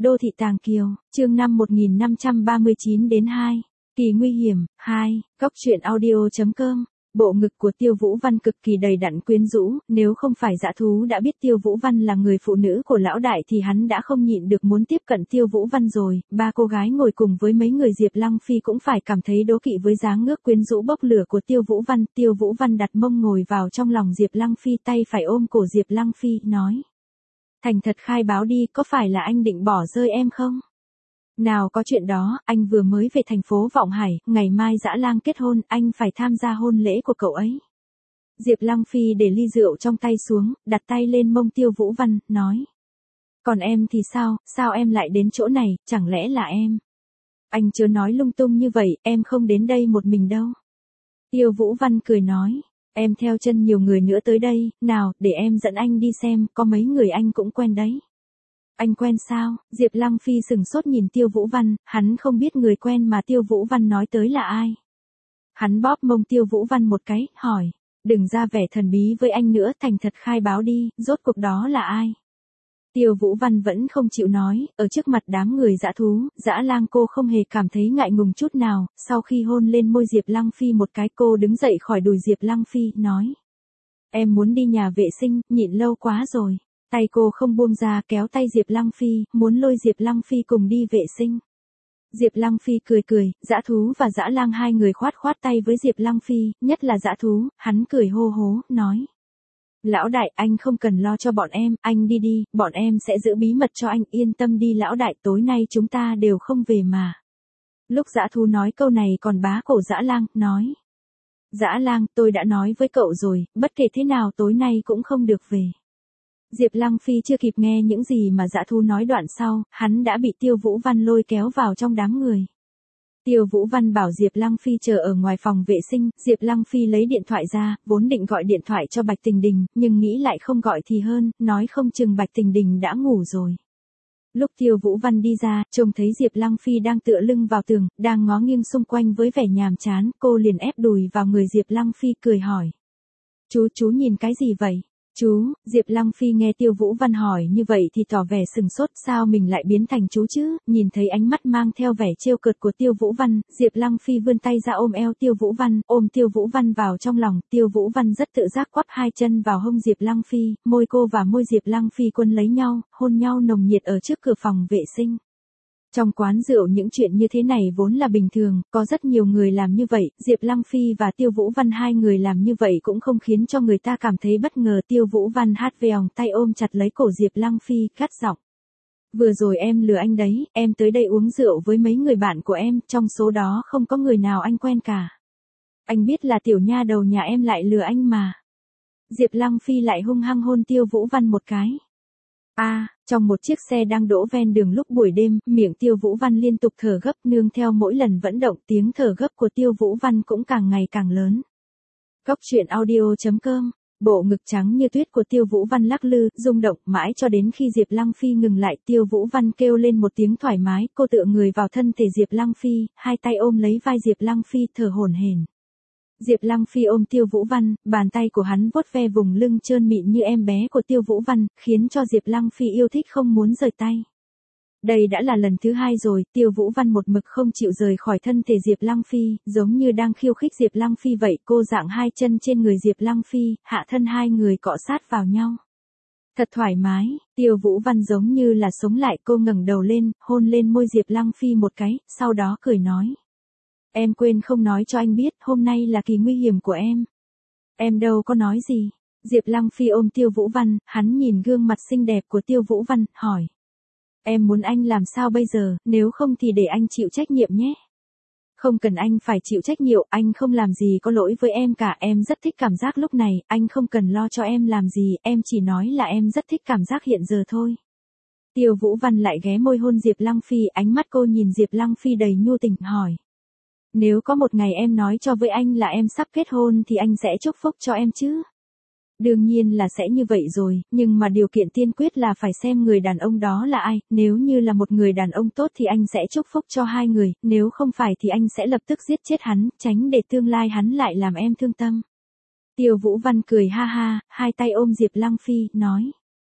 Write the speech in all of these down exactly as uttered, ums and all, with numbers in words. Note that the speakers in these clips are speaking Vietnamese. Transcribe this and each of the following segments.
Đô thị Tàng Kiều, chương năm một nghìn năm trăm ba mươi chín đến hai. Kỳ nguy hiểm, hai, góc truyện audio.com. Bộ ngực của Tiêu Vũ Văn cực kỳ đầy đặn quyến rũ, nếu không phải dã thú đã biết Tiêu Vũ Văn là người phụ nữ của lão đại thì hắn đã không nhịn được muốn tiếp cận Tiêu Vũ Văn rồi. Ba cô gái ngồi cùng với mấy người Diệp Lăng Phi cũng phải cảm thấy đố kỵ với dáng ngước quyến rũ bốc lửa của Tiêu Vũ Văn. Tiêu Vũ Văn đặt mông ngồi vào trong lòng Diệp Lăng Phi, tay phải ôm cổ Diệp Lăng Phi, nói: Thành thật khai báo đi, có phải là anh định bỏ rơi em không? Nào có chuyện đó, anh vừa mới về thành phố Vọng Hải, ngày mai Dã Lang kết hôn, anh phải tham gia hôn lễ của cậu ấy. Diệp Lăng Phi để ly rượu trong tay xuống, đặt tay lên mông Tiêu Vũ Văn, nói: Còn em thì sao, sao em lại đến chỗ này, chẳng lẽ là em? Anh chớ nói lung tung như vậy, em không đến đây một mình đâu. Tiêu Vũ Văn cười nói: Em theo chân nhiều người nữa tới đây, nào, để em dẫn anh đi xem, có mấy người anh cũng quen đấy. Anh quen sao? Diệp Lăng Phi sừng sốt nhìn Tiêu Vũ Văn, hắn không biết người quen mà Tiêu Vũ Văn nói tới là ai. Hắn bóp mông Tiêu Vũ Văn một cái, hỏi: Đừng ra vẻ thần bí với anh nữa, thành thật khai báo đi, rốt cuộc đó là ai? Tiêu Vũ Văn vẫn không chịu nói, ở trước mặt đám người dã thú, Dã Lang cô không hề cảm thấy ngại ngùng chút nào, sau khi hôn lên môi Diệp Lăng Phi một cái, cô đứng dậy khỏi đùi Diệp Lăng Phi, nói: Em muốn đi nhà vệ sinh, nhịn lâu quá rồi. Tay cô không buông ra, kéo tay Diệp Lăng Phi, muốn lôi Diệp Lăng Phi cùng đi vệ sinh. Diệp Lăng Phi cười cười, dã thú và Dã Lang hai người khoát khoát tay với Diệp Lăng Phi, nhất là dã thú, hắn cười hô hố, nói: Lão đại, anh không cần lo cho bọn em, anh đi đi, bọn em sẽ giữ bí mật cho anh, yên tâm đi lão đại, tối nay chúng ta đều không về mà. Lúc dã thú nói câu này còn bá cổ Dã Lang, nói: Dã Lang, tôi đã nói với cậu rồi, bất kể thế nào tối nay cũng không được về. Diệp Lăng Phi chưa kịp nghe những gì mà dã thú nói đoạn sau, hắn đã bị Tiêu Vũ Văn lôi kéo vào trong đám người. Tiêu Vũ Văn bảo Diệp Lăng Phi chờ ở ngoài phòng vệ sinh, Diệp Lăng Phi lấy điện thoại ra, vốn định gọi điện thoại cho Bạch Tình Đình, nhưng nghĩ lại không gọi thì hơn, nói không chừng Bạch Tình Đình đã ngủ rồi. Lúc Tiêu Vũ Văn đi ra, trông thấy Diệp Lăng Phi đang tựa lưng vào tường, đang ngó nghiêng xung quanh với vẻ nhàm chán, cô liền ép đùi vào người Diệp Lăng Phi cười hỏi: Chú, chú nhìn cái gì vậy? Chú, Diệp Lăng Phi nghe Tiêu Vũ Văn hỏi như vậy thì tỏ vẻ sừng sốt, sao mình lại biến thành chú chứ? Nhìn thấy ánh mắt mang theo vẻ trêu cợt của Tiêu Vũ Văn, Diệp Lăng Phi vươn tay ra ôm eo Tiêu Vũ Văn, ôm Tiêu Vũ Văn vào trong lòng, Tiêu Vũ Văn rất tự giác quắp hai chân vào hông Diệp Lăng Phi, môi cô và môi Diệp Lăng Phi quân lấy nhau, hôn nhau nồng nhiệt ở trước cửa phòng vệ sinh. Trong quán rượu những chuyện như thế này vốn là bình thường, có rất nhiều người làm như vậy, Diệp Lăng Phi và Tiêu Vũ Văn hai người làm như vậy cũng không khiến cho người ta cảm thấy bất ngờ. Tiêu Vũ Văn hát vèo, tay ôm chặt lấy cổ Diệp Lăng Phi, gắt giọng: Vừa rồi em lừa anh đấy, em tới đây uống rượu với mấy người bạn của em, trong số đó không có người nào anh quen cả. Anh biết là tiểu nha đầu nhà em lại lừa anh mà. Diệp Lăng Phi lại hung hăng hôn Tiêu Vũ Văn một cái. A, à, trong một chiếc xe đang đỗ ven đường lúc buổi đêm, miệng Tiêu Vũ Văn liên tục thở gấp, nương theo mỗi lần vận động, tiếng thở gấp của Tiêu Vũ Văn cũng càng ngày càng lớn. Góc truyện audio.com. Bộ ngực trắng như tuyết của Tiêu Vũ Văn lắc lư, rung động, mãi cho đến khi Diệp Lăng Phi ngừng lại, Tiêu Vũ Văn kêu lên một tiếng thoải mái, cô tựa người vào thân thể Diệp Lăng Phi, hai tay ôm lấy vai Diệp Lăng Phi, thở hổn hển. Diệp Lăng Phi ôm Tiêu Vũ Văn, bàn tay của hắn vuốt ve vùng lưng trơn mịn như em bé của Tiêu Vũ Văn, khiến cho Diệp Lăng Phi yêu thích không muốn rời tay. Đây đã là lần thứ hai rồi, Tiêu Vũ Văn một mực không chịu rời khỏi thân thể Diệp Lăng Phi, giống như đang khiêu khích Diệp Lăng Phi vậy, cô dạng hai chân trên người Diệp Lăng Phi, hạ thân hai người cọ sát vào nhau. Thật thoải mái, Tiêu Vũ Văn giống như là sống lại, cô ngẩng đầu lên, hôn lên môi Diệp Lăng Phi một cái, sau đó cười nói: Em quên không nói cho anh biết, hôm nay là kỳ nguy hiểm của em. Em đâu có nói gì. Diệp Lăng Phi ôm Tiêu Vũ Văn, hắn nhìn gương mặt xinh đẹp của Tiêu Vũ Văn, hỏi: Em muốn anh làm sao bây giờ, nếu không thì để anh chịu trách nhiệm nhé. Không cần anh phải chịu trách nhiệm, anh không làm gì có lỗi với em cả, em rất thích cảm giác lúc này, anh không cần lo cho em làm gì, em chỉ nói là em rất thích cảm giác hiện giờ thôi. Tiêu Vũ Văn lại ghé môi hôn Diệp Lăng Phi, ánh mắt cô nhìn Diệp Lăng Phi đầy nhu tình, hỏi: Nếu có một ngày em nói cho với anh là em sắp kết hôn thì anh sẽ chúc phúc cho em chứ? Đương nhiên là sẽ như vậy rồi, nhưng mà điều kiện tiên quyết là phải xem người đàn ông đó là ai, nếu như là một người đàn ông tốt thì anh sẽ chúc phúc cho hai người, nếu không phải thì anh sẽ lập tức giết chết hắn, tránh để tương lai hắn lại làm em thương tâm. Tiêu Vũ Văn cười ha ha, hai tay ôm Diệp Lăng Phi, nói: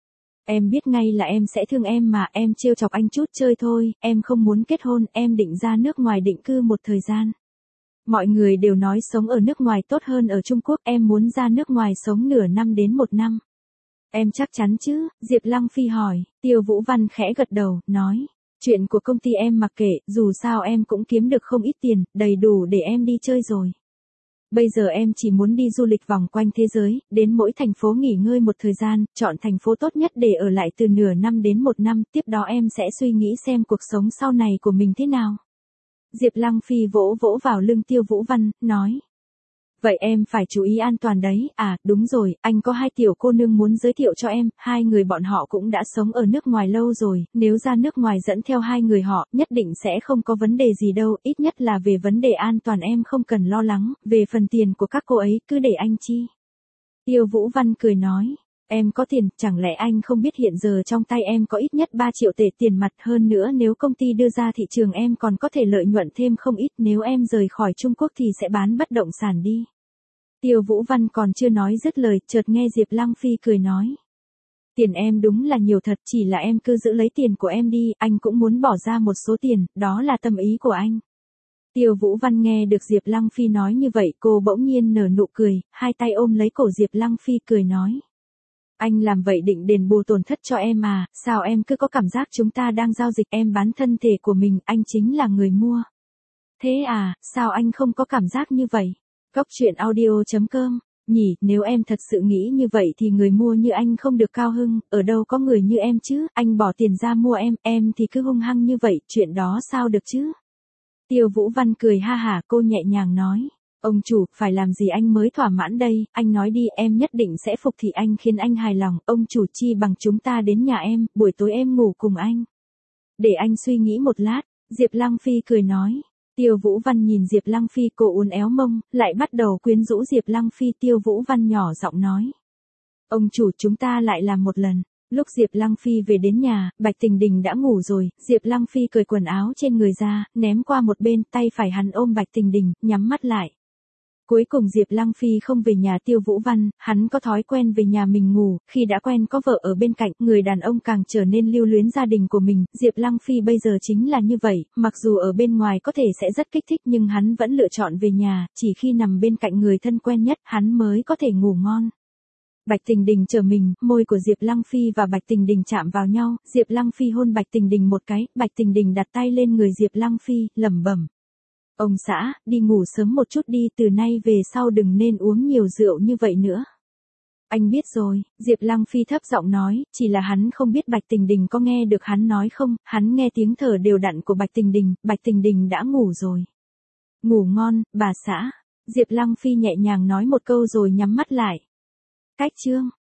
Em biết ngay là em sẽ thương em mà, em trêu chọc anh chút chơi thôi, em không muốn kết hôn, em định ra nước ngoài định cư một thời gian. Mọi người đều nói sống ở nước ngoài tốt hơn ở Trung Quốc, em muốn ra nước ngoài sống nửa năm đến một năm. Em chắc chắn chứ? Diệp Lăng Phi hỏi. Tiêu Vũ Văn khẽ gật đầu, nói. Chuyện của công ty em mặc kệ, dù sao em cũng kiếm được không ít tiền, đầy đủ để em đi chơi rồi. Bây giờ em chỉ muốn đi du lịch vòng quanh thế giới, đến mỗi thành phố nghỉ ngơi một thời gian, chọn thành phố tốt nhất để ở lại từ nửa năm đến một năm, tiếp đó em sẽ suy nghĩ xem cuộc sống sau này của mình thế nào. Diệp Lăng Phi vỗ vỗ vào lưng Tiêu Vũ Văn, nói. Vậy em phải chú ý an toàn đấy, à, đúng rồi, anh có hai tiểu cô nương muốn giới thiệu cho em, hai người bọn họ cũng đã sống ở nước ngoài lâu rồi, nếu ra nước ngoài dẫn theo hai người họ, nhất định sẽ không có vấn đề gì đâu, ít nhất là về vấn đề an toàn em không cần lo lắng, về phần tiền của các cô ấy, cứ để anh chi. Tiêu Vũ Văn cười nói, em có tiền, chẳng lẽ anh không biết hiện giờ trong tay em có ít nhất ba triệu tệ tiền mặt, hơn nữa nếu công ty đưa ra thị trường em còn có thể lợi nhuận thêm không ít, nếu em rời khỏi Trung Quốc thì sẽ bán bất động sản đi. Tiêu Vũ Văn còn chưa nói dứt lời, chợt nghe Diệp Lăng Phi cười nói. Tiền em đúng là nhiều thật, chỉ là em cứ giữ lấy tiền của em đi, anh cũng muốn bỏ ra một số tiền, đó là tâm ý của anh. Tiêu Vũ Văn nghe được Diệp Lăng Phi nói như vậy, cô bỗng nhiên nở nụ cười, hai tay ôm lấy cổ Diệp Lăng Phi cười nói. Anh làm vậy định đền bù tổn thất cho em à, sao em cứ có cảm giác chúng ta đang giao dịch, em bán thân thể của mình, anh chính là người mua. Thế à, sao anh không có cảm giác như vậy? Cốc truyện audio chấm com, nhỉ, nếu em thật sự nghĩ như vậy thì người mua như anh không được cao hưng, ở đâu có người như em chứ, anh bỏ tiền ra mua em, em thì cứ hung hăng như vậy, chuyện đó sao được chứ? Tiêu Vũ Văn cười ha hả, cô nhẹ nhàng nói. Ông chủ, phải làm gì anh mới thỏa mãn đây, anh nói đi, em nhất định sẽ phục thị anh khiến anh hài lòng, ông chủ chi bằng chúng ta đến nhà em, buổi tối em ngủ cùng anh. Để anh suy nghĩ một lát, Diệp Lăng Phi cười nói. Tiêu Vũ Văn nhìn Diệp Lăng Phi, cô uốn éo mông, lại bắt đầu quyến rũ Diệp Lăng Phi. Tiêu Vũ Văn nhỏ giọng nói. Ông chủ, chúng ta lại làm một lần. Lúc Diệp Lăng Phi về đến nhà, Bạch Tình Đình đã ngủ rồi, Diệp Lăng Phi cởi quần áo trên người ra, ném qua một bên, tay phải hắn ôm Bạch Tình Đình, nhắm mắt lại. Cuối cùng Diệp Lăng Phi không về nhà Tiêu Vũ Văn, hắn có thói quen về nhà mình ngủ, khi đã quen có vợ ở bên cạnh, người đàn ông càng trở nên lưu luyến gia đình của mình, Diệp Lăng Phi bây giờ chính là như vậy, mặc dù ở bên ngoài có thể sẽ rất kích thích nhưng hắn vẫn lựa chọn về nhà, chỉ khi nằm bên cạnh người thân quen nhất, hắn mới có thể ngủ ngon. Bạch Tình Đình trở mình, môi của Diệp Lăng Phi và Bạch Tình Đình chạm vào nhau, Diệp Lăng Phi hôn Bạch Tình Đình một cái, Bạch Tình Đình đặt tay lên người Diệp Lăng Phi, lẩm bẩm. Ông xã, đi ngủ sớm một chút đi, từ nay về sau đừng nên uống nhiều rượu như vậy nữa. Anh biết rồi, Diệp Lăng Phi thấp giọng nói, chỉ là hắn không biết Bạch Tình Đình có nghe được hắn nói không, hắn nghe tiếng thở đều đặn của Bạch Tình Đình, Bạch Tình Đình đã ngủ rồi. Ngủ ngon, bà xã, Diệp Lăng Phi nhẹ nhàng nói một câu rồi nhắm mắt lại. Cách chương